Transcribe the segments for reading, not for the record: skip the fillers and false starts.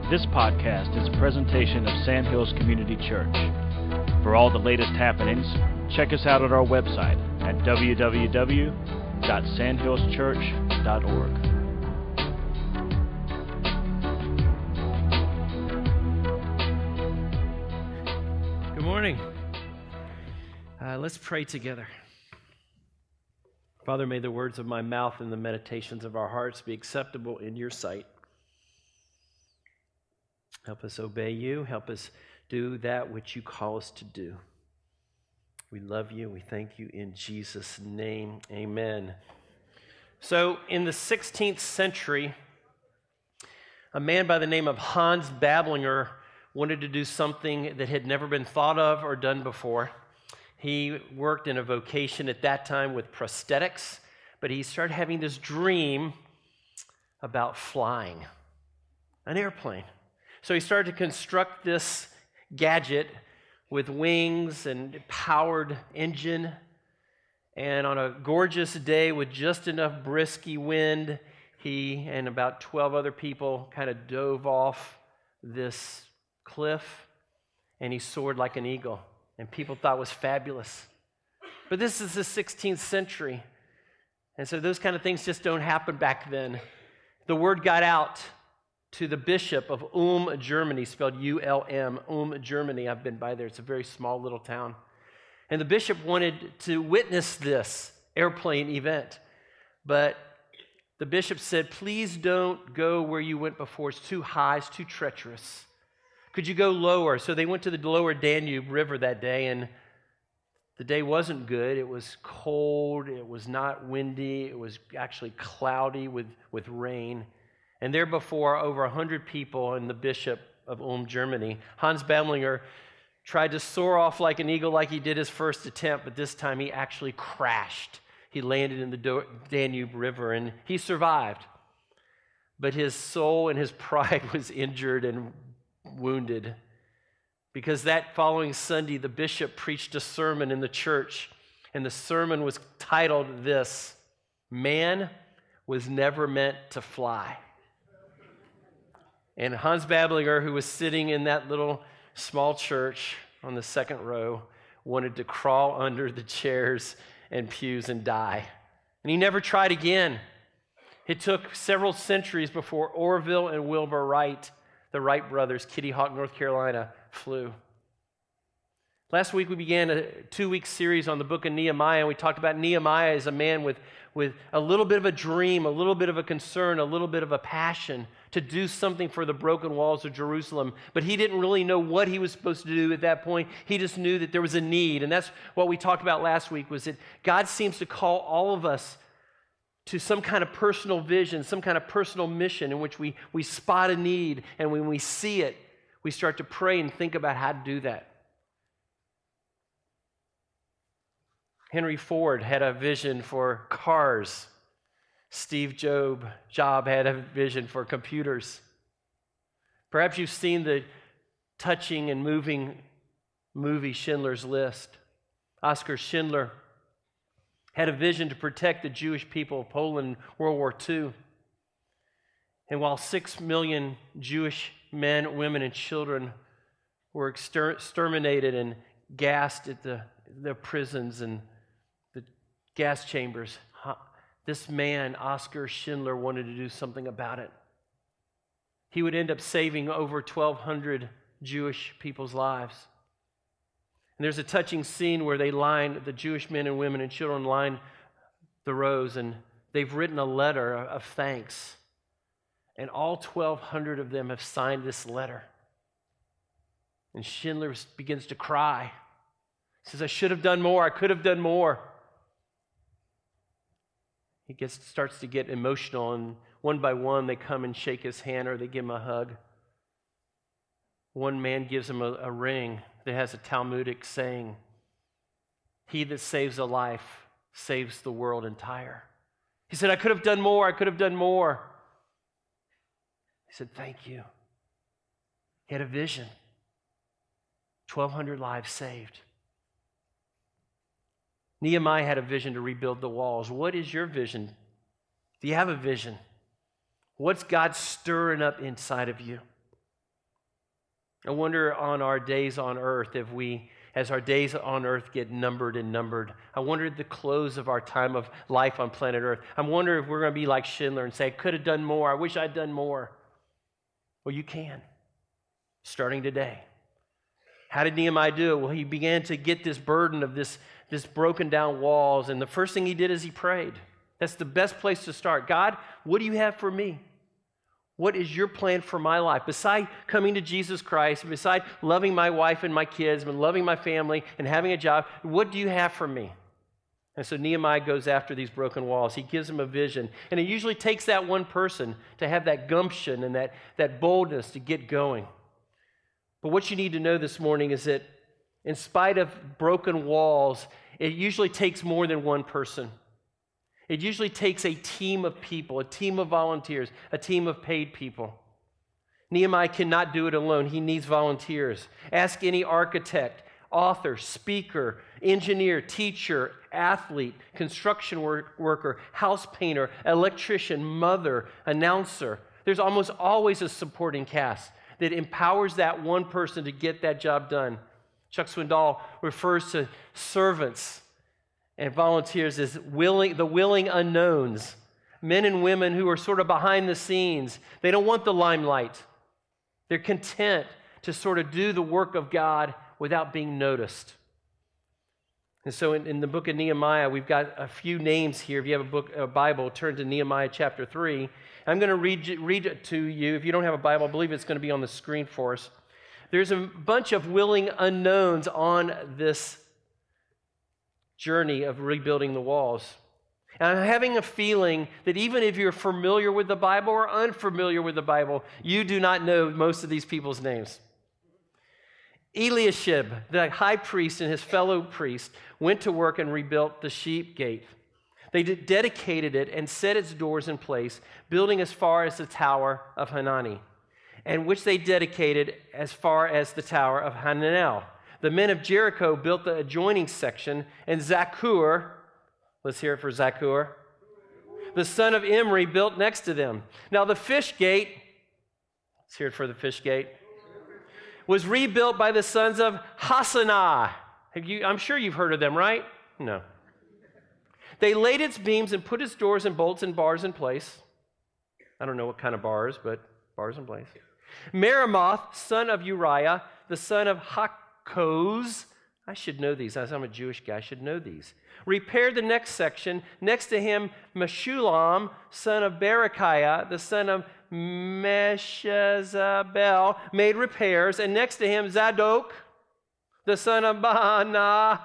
This podcast is a presentation of Sandhills Community Church. For all the latest happenings, check us out at our website at www.sandhillschurch.org. Good morning. Let's pray together. Father, may the words of my mouth and the meditations of our hearts be acceptable in your sight. Help us obey you. Help us do that which you call us to do. We love you. We thank you in Jesus' name. Amen. So, in the 16th century, a man by the name of Hans Bablinger wanted to do something that had never been thought of or done before. He worked in a vocation at that time with prosthetics, but he started having this dream about flying an airplane. So he started to construct this gadget with wings and powered engine. And on a gorgeous day with just enough brisky wind, he and about 12 other people kind of dove off this cliff, and he soared like an eagle. And people thought it was fabulous. But this is the 16th century. And so those kind of things just don't happen back then. The word got out to the bishop of Ulm, Germany, spelled U-L-M, Ulm, Germany. I've been by there. It's a very small little town. And the bishop wanted to witness this airplane event. But the bishop said, please don't go where you went before. It's too high. It's too treacherous. Could you go lower? So they went to the lower Danube River that day, and the day wasn't good. It was cold. It was not windy. It was actually cloudy with rain. And there before over 100 people and the bishop of Ulm, Germany, Hans Bablinger tried to soar off like an eagle like he did his first attempt, but this time he actually crashed. He landed in the Danube River, and he survived. But his soul and his pride was injured and wounded, because that following Sunday, the bishop preached a sermon in the church, and the sermon was titled this: Man was never meant to fly. And Hans Bablinger, who was sitting in that little small church on the second row, wanted to crawl under the chairs and pews and die. And he never tried again. It took several centuries before Orville and Wilbur Wright, the Wright brothers, Kitty Hawk, North Carolina, flew. Last week we began a 2-week series on the book of Nehemiah, and we talked about Nehemiah as a man with a little bit of a dream, a little bit of a concern, a little bit of a passion to do something for the broken walls of Jerusalem. But he didn't really know what he was supposed to do at that point. He just knew that there was a need, and that's what we talked about last week, was that God seems to call all of us to some kind of personal vision, some kind of personal mission in which we spot a need, and when we see it, we start to pray and think about how to do that. Henry Ford had a vision for cars. Steve Jobs had a vision for computers. Perhaps you've seen the touching and moving movie Schindler's List. Oskar Schindler had a vision to protect the Jewish people of Poland in World War II. And while 6 million Jewish men, women, and children were exterminated and gassed at the prisons and the gas chambers, this man, Oskar Schindler, wanted to do something about it. He would end up saving over 1,200 Jewish people's lives. And there's a touching scene where the Jewish men and women and children line the rows, and they've written a letter of thanks. And all 1,200 of them have signed this letter. And Schindler begins to cry. He says, I should have done more. I could have done more. He starts to get emotional, and one by one they come and shake his hand or they give him a hug. One man gives him a ring that has a Talmudic saying, he that saves a life saves the world entire. He said, I could have done more. I could have done more. He said, thank you. He had a vision. 1,200 lives saved. Nehemiah had a vision to rebuild the walls. What is your vision? Do you have a vision? What's God stirring up inside of you? I wonder on our days on earth if we, as our days on earth get numbered and numbered, I wonder at the close of our time of life on planet Earth, I wonder if we're going to be like Schindler and say, I could have done more, I wish I'd done more. Well, you can, starting today. How did Nehemiah do it? Well, he began to get this burden of this broken down walls, and the first thing he did is he prayed. That's the best place to start. God, what do you have for me? What is your plan for my life? Beside coming to Jesus Christ, beside loving my wife and my kids, and loving my family and having a job, what do you have for me? And so Nehemiah goes after these broken walls. He gives them a vision. And it usually takes that one person to have that gumption and that boldness to get going. But what you need to know this morning is that in spite of broken walls, it usually takes more than one person. It usually takes a team of people, a team of volunteers, a team of paid people. Nehemiah cannot do it alone. He needs volunteers. Ask any architect, author, speaker, engineer, teacher, athlete, construction worker, house painter, electrician, mother, announcer. There's almost always a supporting cast that empowers that one person to get that job done. Chuck Swindoll refers to servants and volunteers as the willing unknowns, men and women who are sort of behind the scenes. They don't want the limelight. They're content to sort of do the work of God without being noticed. And so in the book of Nehemiah, we've got a few names here. If you have a Bible, turn to Nehemiah chapter 3. I'm going to read it to you. If you don't have a Bible, I believe it's going to be on the screen for us. There's a bunch of willing unknowns on this journey of rebuilding the walls. And I'm having a feeling that even if you're familiar with the Bible or unfamiliar with the Bible, you do not know most of these people's names. Eliashib, the high priest, and his fellow priest went to work and rebuilt the sheep gate. They dedicated it and set its doors in place, building as far as the Tower of Hanani, and which they dedicated as far as the Tower of Hananel. The men of Jericho built the adjoining section, and Zaccur, let's hear it for Zaccur, the son of Imri, built next to them. Now the fish gate, let's hear it for the fish gate, was rebuilt by the sons of Hassenaah. I'm sure you've heard of them, right? No. They laid its beams and put its doors and bolts and bars in place. I don't know what kind of bars, but bars in place. Meremoth, son of Uriah, the son of Hakkoz, I should know these. As I'm a Jewish guy, I should know these. Repaired the next section. Next to him, Meshullam, son of Berechiah, the son of Meshezabel, made repairs. And next to him, Zadok, the son of Baana.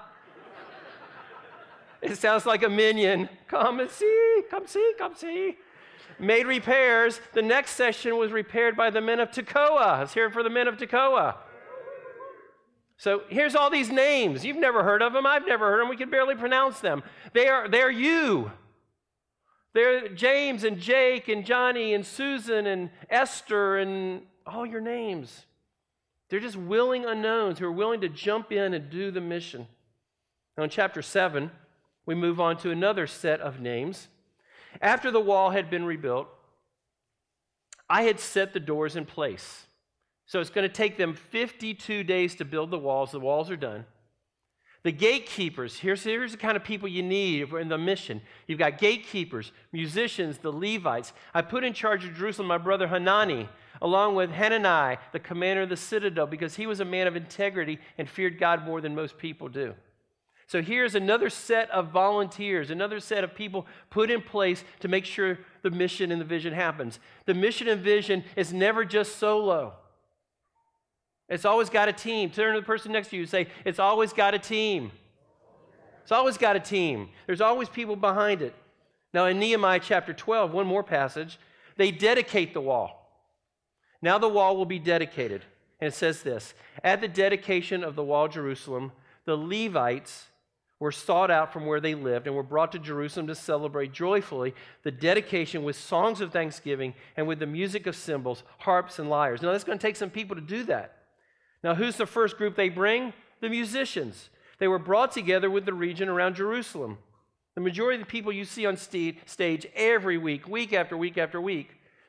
It sounds like a minion. Come and see, come see, come see. Made repairs. The next section was repaired by the men of Tekoa. Let's hear it for the men of Tekoa. So here's all these names. You've never heard of them. I've never heard of them. We can barely pronounce them. They're you. They're James and Jake and Johnny and Susan and Esther and all your names. They're just willing unknowns who are willing to jump in and do the mission. Now in chapter 7, we move on to another set of names. After the wall had been rebuilt, I had set the doors in place. So it's going to take them 52 days to build the walls. The walls are done. The gatekeepers, here's the kind of people you need in the mission. You've got gatekeepers, musicians, the Levites. I put in charge of Jerusalem my brother Hanani, along with Hanani, the commander of the citadel, because he was a man of integrity and feared God more than most people do. So here's another set of volunteers, another set of people put in place to make sure the mission and the vision happens. The mission and vision is never just solo. It's always got a team. Turn to the person next to you and say, it's always got a team. It's always got a team. There's always people behind it. Now in Nehemiah chapter 12, one more passage, they dedicate the wall. Now the wall will be dedicated. And it says this, at the dedication of the wall of Jerusalem, the Levites were sought out from where they lived and were brought to Jerusalem to celebrate joyfully the dedication with songs of thanksgiving and with the music of cymbals, harps, and lyres. Now that's going to take some people to do that. Now, who's the first group they bring? The musicians. They were brought together with the region around Jerusalem. The majority of the people you see on stage every week, week after week after week,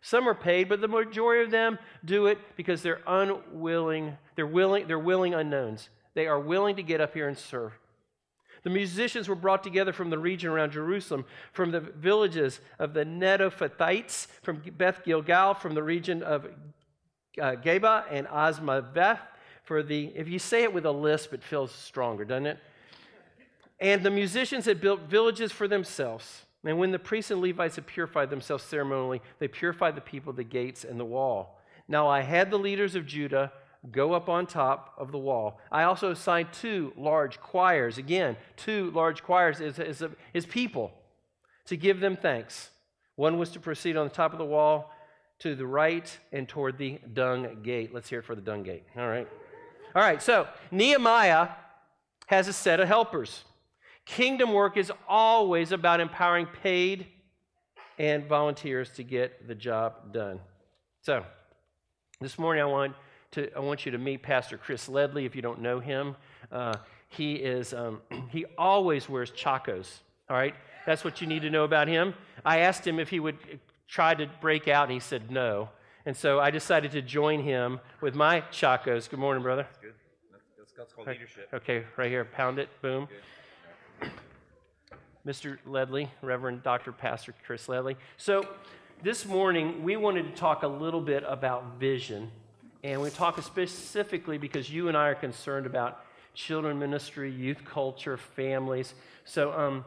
Some are paid, but the majority of them do it because they're unwilling. They're willing unknowns. They are willing to get up here and serve. The musicians were brought together from the region around Jerusalem, from the villages of the Netophathites, from Beth Gilgal, from the region of Geba and Asmaveth. If you say it with a lisp, it feels stronger, doesn't it? And the musicians had built villages for themselves. And when the priests and Levites had purified themselves ceremonially, they purified the people, the gates, and the wall. Now I had the leaders of Judah go up on top of the wall. I also assigned 2 large choirs. Again, 2 large choirs is people to give them thanks. One was to proceed on the top of the wall to the right and toward the dung gate. Let's hear it for the dung gate. All right, so Nehemiah has a set of helpers. Kingdom work is always about empowering paid and volunteers to get the job done. So, this morning I want you to meet Pastor Chris Ledley. If you don't know him, he always wears chacos. All right, that's what you need to know about him. I asked him if he would try to break out, and he said no. And so I decided to join him with my chacos. Good morning, brother. That's good. That's called leadership. Okay, right here, pound it, boom. Good. Mr. Ledley, Reverend Dr. Pastor Chris Ledley. So this morning, we wanted to talk a little bit about vision. And we talk specifically because you and I are concerned about children ministry, youth culture, families. So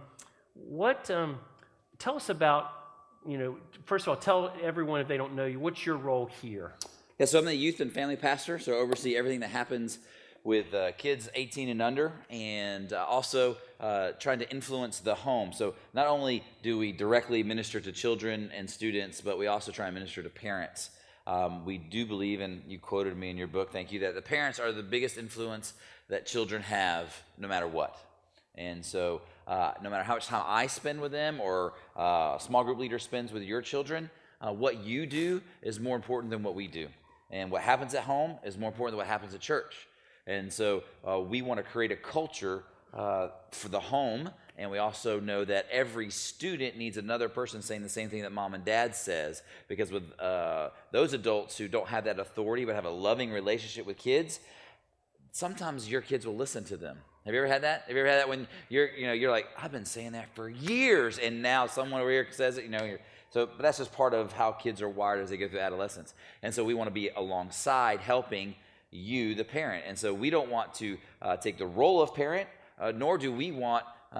tell us about, first of all, tell everyone if they don't know you, what's your role here? Yeah, so I'm the youth and family pastor, so I oversee everything that happens with kids 18 and under, and also trying to influence the home. So not only do we directly minister to children and students, but we also try and minister to parents. We do believe, and you quoted me in your book, thank you, that the parents are the biggest influence that children have no matter what. And so no matter how much time I spend with them or a small group leader spends with your children, what you do is more important than what we do. And what happens at home is more important than what happens at church. And so we want to create a culture for the home, and we also know that every student needs another person saying the same thing that mom and dad says, because with those adults who don't have that authority but have a loving relationship with kids, sometimes your kids will listen to them. Have you ever had that? Have you ever had that when you're like, I've been saying that for years, and now someone over here says it, but that's just part of how kids are wired as they go through adolescence. And so we want to be alongside helping you, the parent. And so we don't want to take the role of parent, nor do we want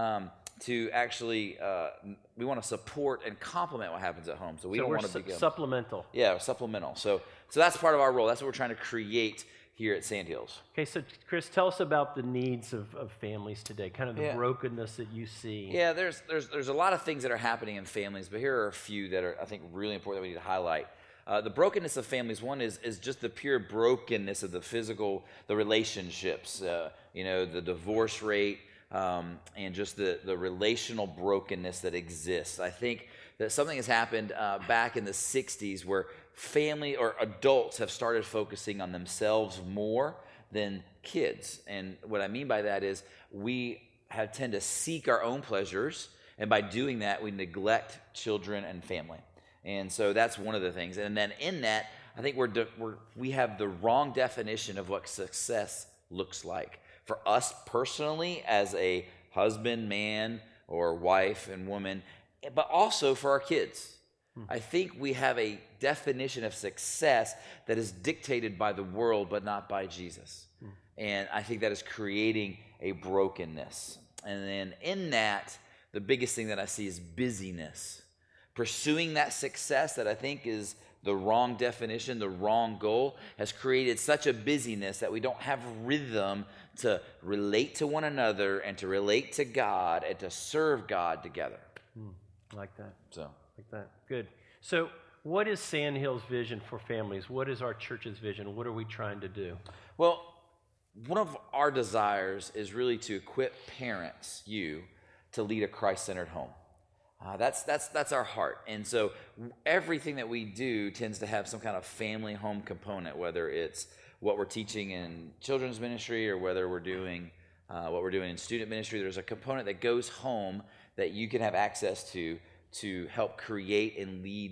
to actually, we want to support and complement what happens at home. So we don't want to be supplemental. Yeah, supplemental. So that's part of our role. That's what we're trying to create here at Sandhills. Okay, so Chris, tell us about the needs of families today, kind of the brokenness that you see. Yeah, there's a lot of things that are happening in families, but here are a few that are, I think, really important that we need to highlight. The brokenness of families, one is just the pure brokenness of the relationships, the divorce rate, and just the relational brokenness that exists. I think that something has happened back in the 60s where family or adults have started focusing on themselves more than kids. And what I mean by that is we tend to seek our own pleasures, and by doing that, we neglect children and family. And so that's one of the things. And then in that, I think we have the wrong definition of what success looks like. For us personally, as a husband, man, or wife and woman, but also for our kids. I think we have a definition of success that is dictated by the world, but not by Jesus. And I think that is creating a brokenness. And then in that, the biggest thing that I see is busyness. Pursuing that success that I think is the wrong definition, the wrong goal, has created such a busyness that we don't have rhythm to relate to one another and to relate to God and to serve God together. Like that. So. Like that. Good. So what is Sandhills' vision for families? What is our church's vision? What are we trying to do? Well, one of our desires is really to equip parents, to lead a Christ-centered home. That's our heart. And so everything that we do tends to have some kind of family home component, whether it's what we're teaching in children's ministry or whether we're doing what we're doing in student ministry. There's a component that goes home that you can have access to help create and lead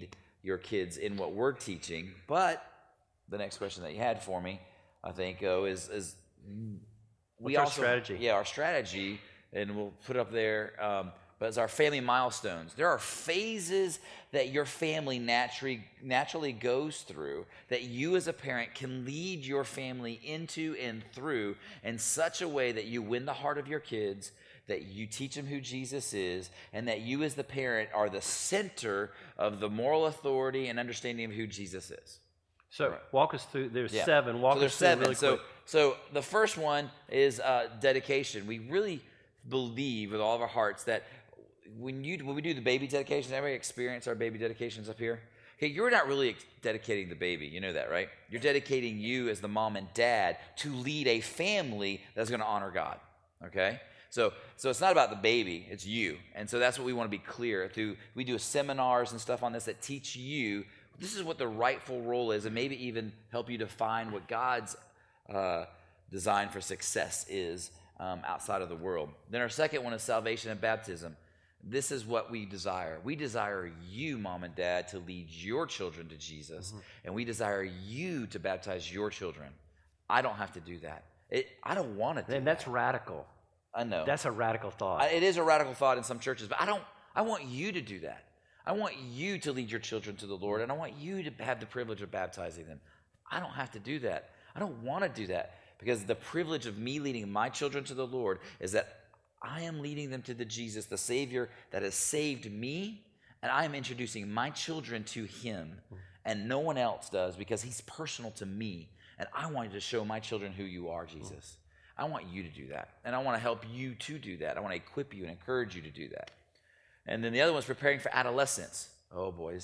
your kids in what we're teaching. But the next question that you had for me, I think, is what's our strategy? Yeah, our strategy, and we'll put it up there, but it's our family milestones. There are phases that your family naturally goes through that you as a parent can lead your family into and through in such a way that you win the heart of your kids, that you teach them who Jesus is, and that you as the parent are the center of the moral authority and understanding of who Jesus is. So walk us through, there's 7. Walk us through really quick. So the first one is dedication. We really believe with all of our hearts that when we do the baby dedications, everybody experience our baby dedications up here? Okay, you're not really dedicating the baby. You know that, right? You're dedicating you as the mom and dad to lead a family that's going to honor God, okay? So it's not about the baby, it's you. And so that's what we want to be clear through. We do seminars and stuff on this that teach you this is what the rightful role is, and maybe even help you define what God's design for success is outside of the world. Then our second one is salvation and baptism. This is what we desire. We desire you, mom and dad, to lead your children to Jesus, and we desire you to baptize your children. I don't have to do that. I don't want to do that. And that's radical. I know. That's a radical thought. It is a radical thought in some churches, but I want you to do that. I want you to lead your children to the Lord, and I want you to have the privilege of baptizing them. I don't have to do that. I don't want to do that, because the privilege of me leading my children to the Lord is that I am leading them to the Jesus, the Savior that has saved me, and I am introducing my children to Him, and no one else does, because He's personal to me, and I want to show my children who you are, Jesus. I want you to do that, and I want to help you to do that. I want to equip you and encourage you to do that. And then the other one's preparing for adolescence. Oh, boy,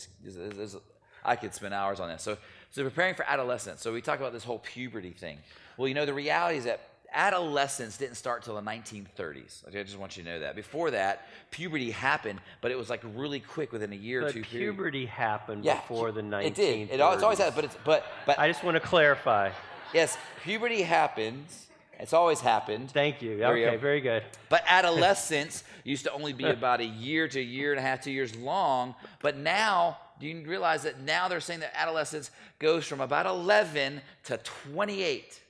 I could spend hours on this. So preparing for adolescence. So we talk about this whole puberty thing. Well, the reality is that adolescence didn't start till the 1930s. Okay, I just want you to know that. Before that, puberty happened, but it was like really quick within a year or two. But puberty happened before the 1930s. It did. It's always happened, but I just want to clarify. Yes, puberty happens. It's always happened. Thank you. Okay, very good. But adolescence used to only be about a year to a year and a half, 2 years long. But now, do you realize that now they're saying that adolescence goes from about 11 to 28?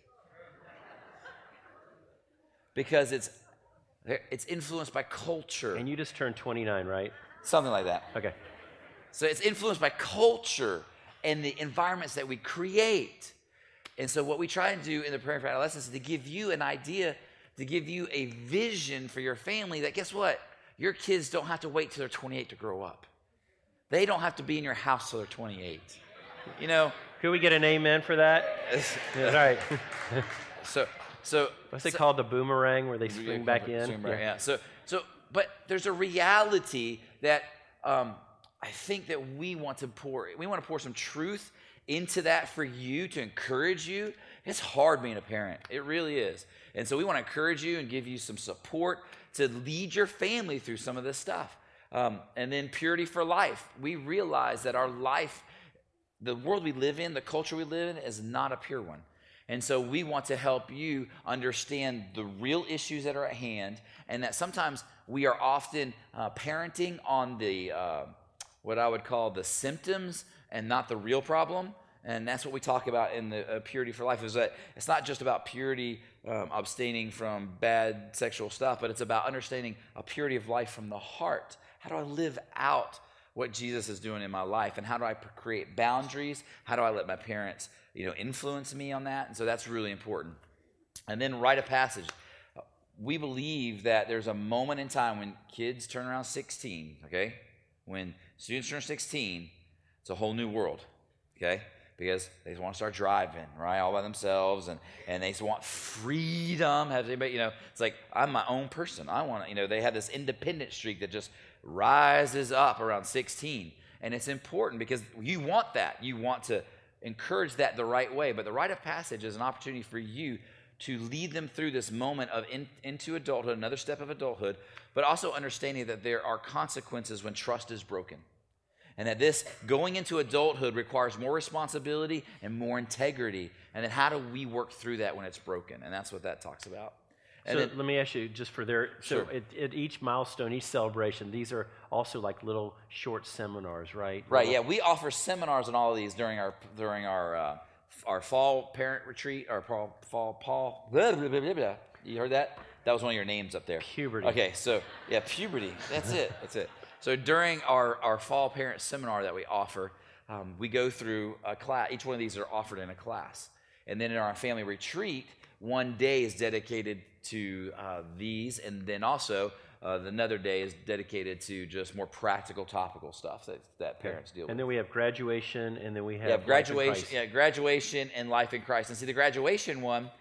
Because it's influenced by culture. And you just turned 29, right? Something like that. Okay. So it's influenced by culture and the environments that we create. And so what we try and do in the Preparing for Adolescence is to give you an idea, to give you a vision for your family that, guess what? Your kids don't have to wait till they're 28 to grow up. They don't have to be in your house till they're 28. Could we get an amen for that? All right. So what's it called, the boomerang, where they swing back in? Yeah. But there's a reality that I think that we want to pour some truth into that for you, to encourage you. It's hard being a parent. It really is. And so we want to encourage you and give you some support to lead your family through some of this stuff. And then purity for life. We realize that our life, the world we live in, the culture we live in, is not a pure one. And so we want to help you understand the real issues that are at hand, and that sometimes we are often parenting on the what I would call the symptoms and not the real problem. And that's what we talk about in the Purity for Life, is that it's not just about purity, abstaining from bad sexual stuff, but it's about understanding a purity of life from the heart. How do I live out what Jesus is doing in my life? And how do I create boundaries? How do I let my parents, influence me on that? And so that's really important. And then rite of passage. We believe that there's a moment in time when kids turn around 16, okay? When students turn 16, it's a whole new world, okay? Because they want to start driving, right, all by themselves, and they want freedom. Has anybody, it's like, I'm my own person. I want to, they have this independent streak that just rises up around 16. And it's important because you want that. You want to encourage that the right way. But the rite of passage is an opportunity for you to lead them through this moment of into adulthood, another step of adulthood, but also understanding that there are consequences when trust is broken. And that this going into adulthood requires more responsibility and more integrity. And then how do we work through that when it's broken? And that's what that talks about. And so then, let me ask you, just for their, so Sure. at each milestone, each celebration, these are also like little short seminars, right? right, yeah, we offer seminars on all of these during our fall parent retreat, our fall blah, blah, blah, blah, blah. You heard that? That was one of your names up there. Puberty. Okay, so yeah, puberty. That's it. That's it. So during our fall parent seminar that we offer, we go through a class. Each one of these are offered in a class. And then in our family retreat, one day is dedicated to these, and then also another day is dedicated to just more practical, topical stuff that parents deal with. And then we have graduation, and then we have Life in graduation. Christ. Yeah, graduation and life in Christ. And see, the graduation one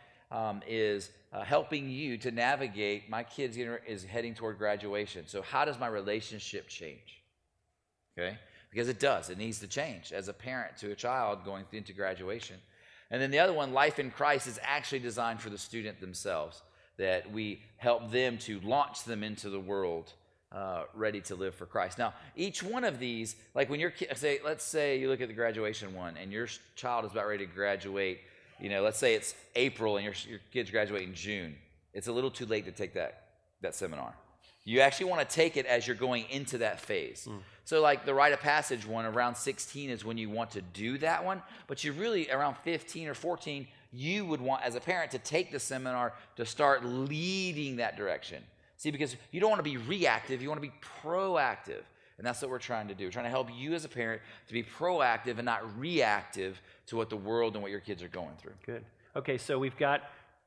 is helping you to navigate. My kids is heading toward graduation. So how does my relationship change? Okay, because it does. It needs to change as a parent to a child going into graduation. And then the other one, Life in Christ, is actually designed for the student themselves, that we help them to launch them into the world ready to live for Christ. Now, each one of these, like when your kid, let's say you look at the graduation one and your child is about ready to graduate, let's say it's April and your kids graduate in June. It's a little too late to take that seminar. You actually want to take it as you're going into that phase. So like the Rite of Passage one, around 16 is when you want to do that one, but you really, around 15 or 14, you would want, as a parent, to take the seminar to start leading that direction. See, because you don't want to be reactive, you want to be proactive. And that's what we're trying to do. We're trying to help you as a parent to be proactive and not reactive to what the world and what your kids are going through. Good. Okay, so we've got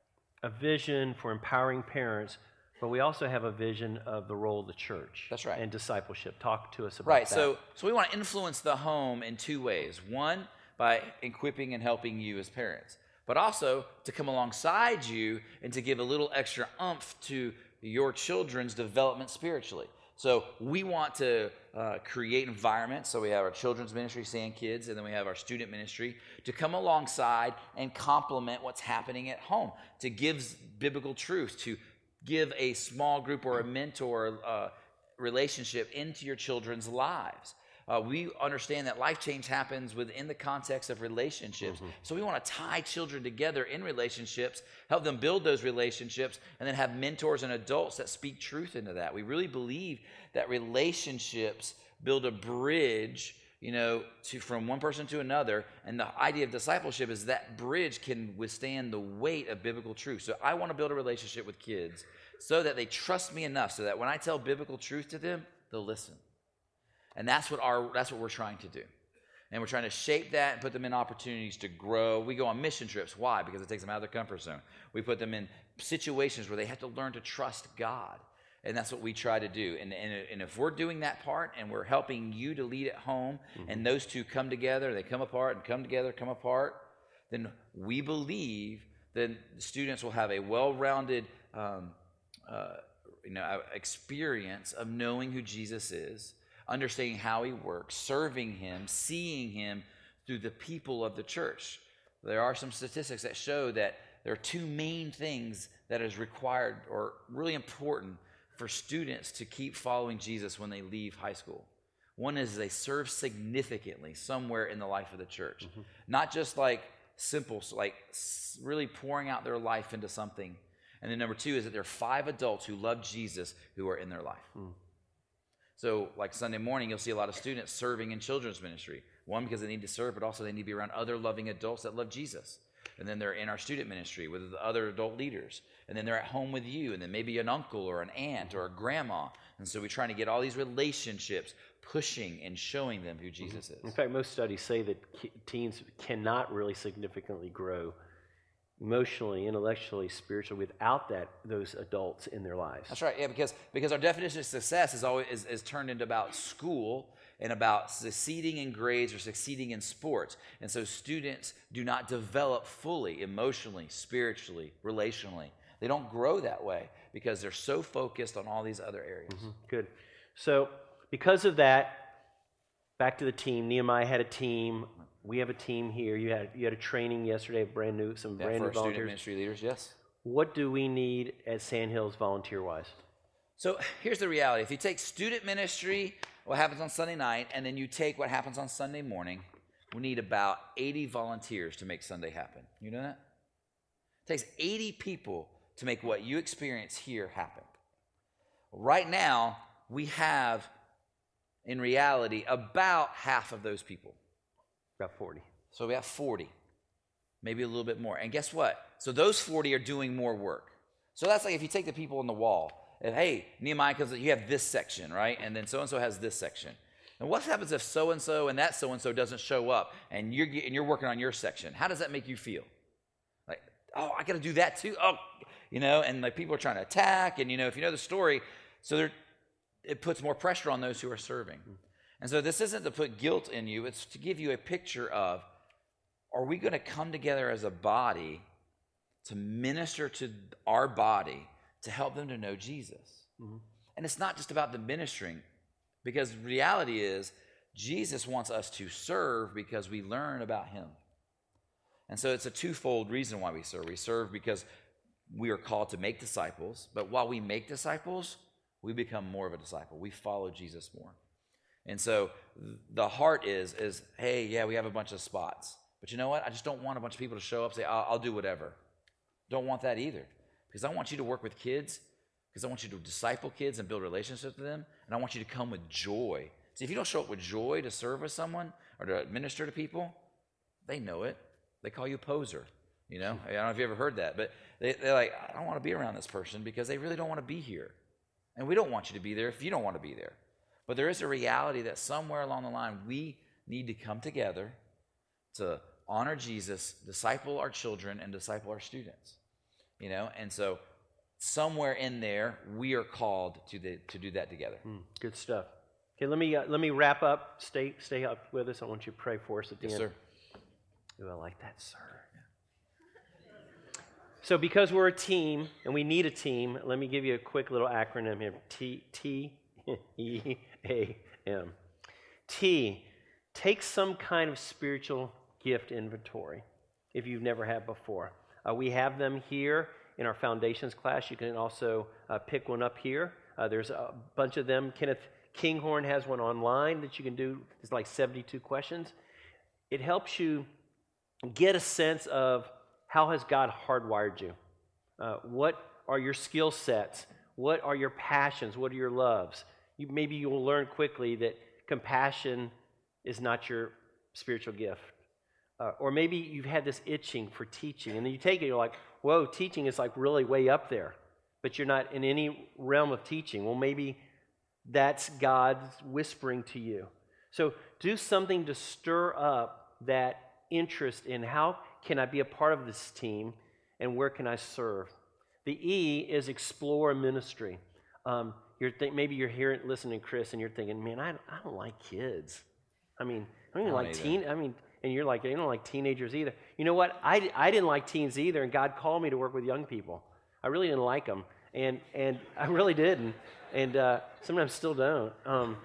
a vision for empowering parents, but we also have a vision of the role of the church. That's right. And discipleship. Talk to us about Right, that. so we want to influence the home in two ways. One, by equipping and helping you as parents, but also to come alongside you and to give a little extra oomph to your children's development spiritually. So we want to create environments. So we have our children's ministry, Sand Kids, and then we have our student ministry to come alongside and complement what's happening at home, to give biblical truth, to give a small group or a mentor relationship into your children's lives. We understand that life change happens within the context of relationships. So we want to tie children together in relationships, help them build those relationships, and then have mentors and adults that speak truth into that. We really believe that relationships build a bridge, from one person to another. And the idea of discipleship is that bridge can withstand the weight of biblical truth. So I want to build a relationship with kids so that they trust me enough so that when I tell biblical truth to them, they'll listen. And that's what we're trying to do. And we're trying to shape that and put them in opportunities to grow. We go on mission trips. Why? Because it takes them out of their comfort zone. We put them in situations where they have to learn to trust God. And that's what we try to do. And if we're doing that part and we're helping you to lead at home, and those two come together, they come apart and come together, come apart, then we believe that the students will have a well-rounded experience of knowing who Jesus is, understanding how he works, serving him, seeing him through the people of the church. There are some statistics that show that there are two main things that is required or really important for students to keep following Jesus when they leave high school. One is they serve significantly somewhere in the life of the church. Not just like simple, like really pouring out their life into something. And then number two is that there are 5 adults who love Jesus who are in their life. So like Sunday morning, you'll see a lot of students serving in children's ministry. One, because they need to serve, but also they need to be around other loving adults that love Jesus. And then they're in our student ministry with the other adult leaders. And then they're at home with you, and then maybe an uncle or an aunt or a grandma. And so we're trying to get all these relationships pushing and showing them who Jesus is. In fact, most studies say that teens cannot really significantly grow emotionally, intellectually, spiritually without those adults in their lives. That's right, yeah, because our definition of success is turned into about school and about succeeding in grades or succeeding in sports. And so students do not develop fully emotionally, spiritually, relationally. They don't grow that way because they're so focused on all these other areas. Good. So because of that, back to the team. Nehemiah had a team. We have a team here. You had a training yesterday, brand new volunteers. For our student ministry leaders, yes. What do we need at Sandhills volunteer-wise? So here's the reality. If you take student ministry, what happens on Sunday night, and then you take what happens on Sunday morning, we need about 80 volunteers to make Sunday happen. You know that? It takes 80 people to make what you experience here happen. Right now, we have, in reality, about half of those people. About 40. So we have 40, maybe a little bit more. And guess what? So those 40 are doing more work. So that's like if you take the people on the wall, and hey, Nehemiah comes, you have this section, right? And then so-and-so has this section. And what happens if so-and-so and that so-and-so doesn't show up and you're working on your section? How does that make you feel? Like, oh, I got to do that too? Oh, and like people are trying to attack. And, if you know the story, so it puts more pressure on those who are serving. And so this isn't to put guilt in you. It's to give you a picture of, are we going to come together as a body to minister to our body to help them to know Jesus? Mm-hmm. And it's not just about the ministering, because reality is Jesus wants us to serve because we learn about him. And so it's a twofold reason why we serve. We serve because we are called to make disciples, but while we make disciples, we become more of a disciple. We follow Jesus more. And so the heart is hey, yeah, we have a bunch of spots. But you know what? I just don't want a bunch of people to show up and say, I'll do whatever. Don't want that either. Because I want you to work with kids, because I want you to disciple kids and build relationships with them, and I want you to come with joy. See, if you don't show up with joy to serve with someone or to minister to people, they know it. They call you a poser. I don't know if you ever heard that, but they're like, I don't want to be around this person because they really don't want to be here. And we don't want you to be there if you don't want to be there. But there is a reality that somewhere along the line, we need to come together to honor Jesus, disciple our children, and disciple our students. And so somewhere in there, we are called to do that together. Good stuff. Okay, let me wrap up. Stay up with us. I want you to pray for us at the end. Yes, sir. Ooh, I like that, sir. So because we're a team and we need a team, let me give you a quick little acronym here. T-E-A-M. T, take some kind of spiritual gift inventory if you've never had before. We have them here in our foundations class. You can also pick one up here. There's a bunch of them. Kenneth Kinghorn has one online that you can do. It's like 72 questions. It helps you get a sense of how has God hardwired you. What are your skill sets? What are your passions? What are your loves? Maybe you will learn quickly that compassion is not your spiritual gift. Or maybe you've had this itching for teaching, and then you take it, you're like, whoa, teaching is like really way up there, but you're not in any realm of teaching. Well, maybe that's God's whispering to you. So do something to stir up that interest in how can I be a part of this team and where can I serve. The E is explore ministry. Maybe you're here listening to Chris and you're thinking, man, I don't like kids. I don't even like and you're like, you don't like teenagers either. You know what? I didn't like teens either, and God called me to work with young people. I really didn't like them, and I really didn't, and sometimes still don't.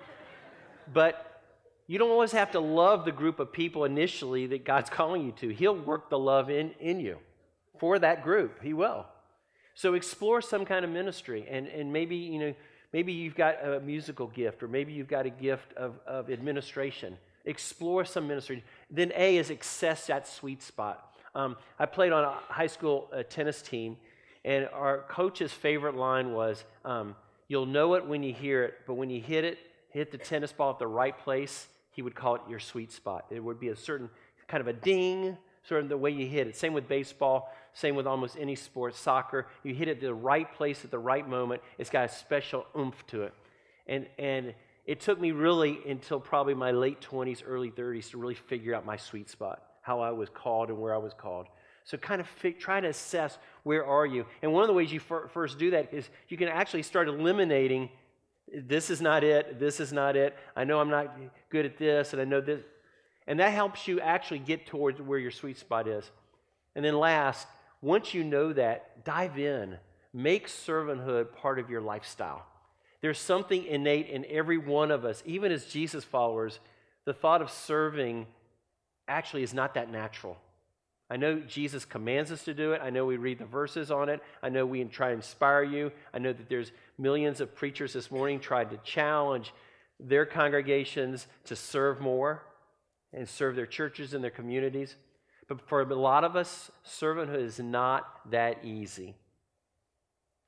But you don't always have to love the group of people initially that God's calling you to. He'll work the love in you for that group. He will. So explore some kind of ministry, and maybe you've got a musical gift, or maybe you've got a gift of administration. Explore some ministry. Then A is access that sweet spot. I played on a high school tennis team, and our coach's favorite line was, you'll know it when you hear it, but when you hit the tennis ball at the right place, he would call it your sweet spot. It would be a certain kind of a ding, sort of the way you hit it. Same with baseball, same with almost any sport, soccer. You hit it at the right place at the right moment. It's got a special oomph to it. And it took me really until probably my late 20s, early 30s to really figure out my sweet spot, how I was called and where I was called. So kind of try to assess where are you. And one of the ways you first do that is you can actually start eliminating, this is not it, this is not it. I know I'm not good at this, and I know this. And that helps you actually get towards where your sweet spot is. And then last, once you know that, dive in. Make servanthood part of your lifestyle. There's something innate in every one of us, even as Jesus followers. The thought of serving actually is not that natural. I know Jesus commands us to do it. I know we read the verses on it. I know we try to inspire you. I know that there's millions of preachers this morning tried to challenge their congregations to serve more and serve their churches and their communities. But for a lot of us, servanthood is not that easy.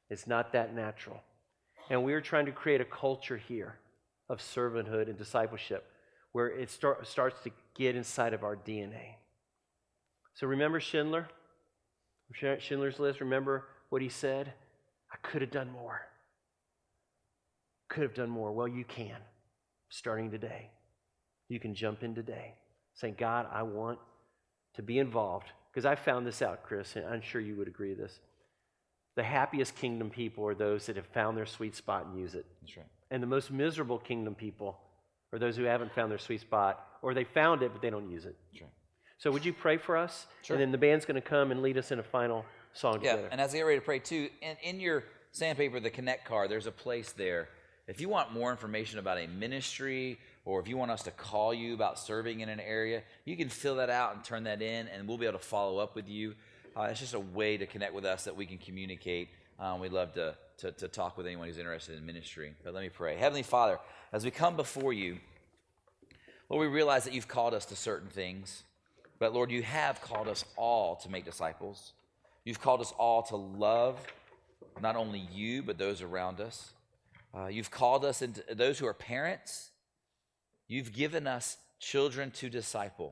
It's not that natural. And we're trying to create a culture here of servanthood and discipleship where it starts to get inside of our DNA. So remember Schindler's List? Remember what he said? I could have done more. Could have done more. Well, you can, starting today. You can jump in today, saying, God, I want to be involved. Because I found this out, Chris, and I'm sure you would agree with this. The happiest kingdom people are those that have found their sweet spot and use it. That's right. And the most miserable kingdom people are those who haven't found their sweet spot, or they found it, but they don't use it. That's right. So would you pray for us? Sure. And then the band's going to come and lead us in a final song together. Yeah, and as I get ready to pray too, in your sandpaper, the Connect card, there's a place there. If you want more information about a ministry, or if you want us to call you about serving in an area, you can fill that out and turn that in, and we'll be able to follow up with you. It's just a way to connect with us that we can communicate. We'd love to talk with anyone who's interested in ministry. But let me pray. Heavenly Father, as we come before you, Lord, we realize that you've called us to certain things. But Lord, you have called us all to make disciples. You've called us all to love not only you, but those around us. You've called us into those who are parents. You've given us children to disciple.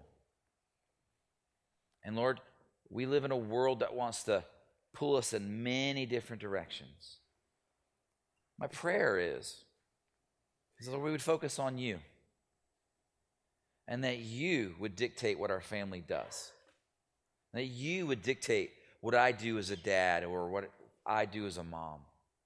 And Lord, we live in a world that wants to pull us in many different directions. My prayer is that we would focus on you, and that you would dictate what our family does. That you would dictate what I do as a dad or what I do as a mom.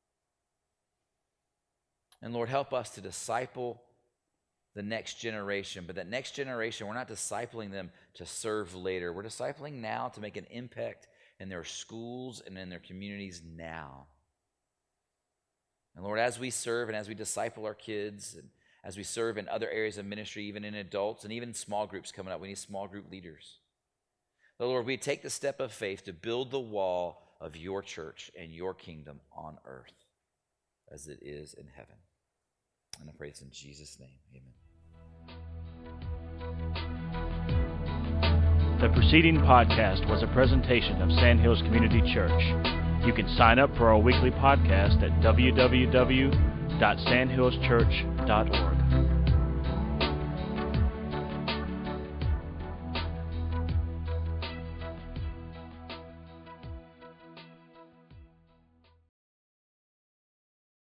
And Lord, help us to disciple the next generation. But that next generation, we're not discipling them to serve later. We're discipling now to make an impact in their schools and in their communities now. And Lord, as we serve and as we disciple our kids, and as we serve in other areas of ministry, even in adults and even small groups coming up, we need small group leaders. So Lord, we take the step of faith to build the wall of your church and your kingdom on earth as it is in heaven. And I pray this in Jesus' name. Amen. The preceding podcast was a presentation of Sandhills Community Church. You can sign up for our weekly podcast at www.sandhillschurch.org.